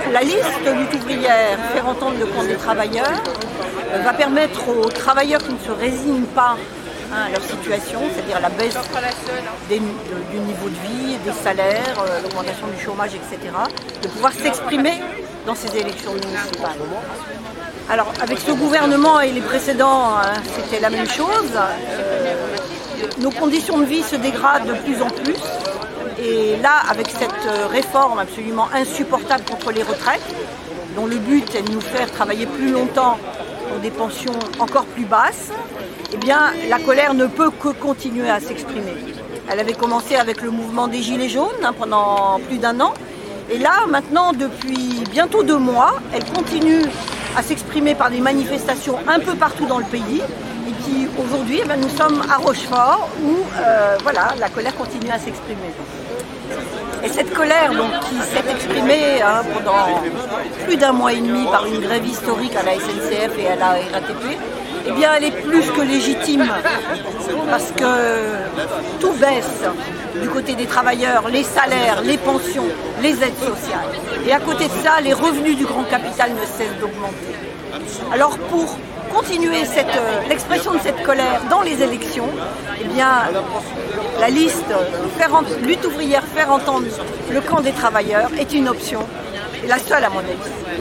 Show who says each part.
Speaker 1: la liste lutte ouvrière faire entendre le camp des travailleurs va permettre aux travailleurs qui ne se résignent pas à leur situation, c'est-à-dire la baisse du niveau de vie, des salaires, l'augmentation du chômage, etc., de pouvoir s'exprimer dans ces élections municipales. Alors avec ce gouvernement et les précédents, c'était la même chose. Nos conditions de vie se dégradent de plus en plus. Et là, avec cette réforme absolument insupportable contre les retraites, dont le but est de nous faire travailler plus longtemps pour des pensions encore plus basses, eh bien, la colère ne peut que continuer à s'exprimer. Elle avait commencé avec le mouvement des Gilets jaunes pendant plus d'1 an. Et là, maintenant, depuis bientôt 2 mois, elle continue à s'exprimer par des manifestations un peu partout dans le pays. Et puis aujourd'hui, nous sommes à Rochefort où voilà, la colère continue à s'exprimer. Et cette colère donc, qui s'est exprimée pendant plus d'1 mois et demi par une grève historique à la SNCF et à la RATP, eh bien, elle est plus que légitime parce que tout baisse du côté des travailleurs, les salaires, les pensions, les aides sociales. Et à côté de ça, les revenus du grand capital ne cessent d'augmenter. Alors pour continuer l'expression de cette colère dans les élections, eh bien, la liste lutte ouvrière faire entendre le camp des travailleurs est une option, la seule à mon avis.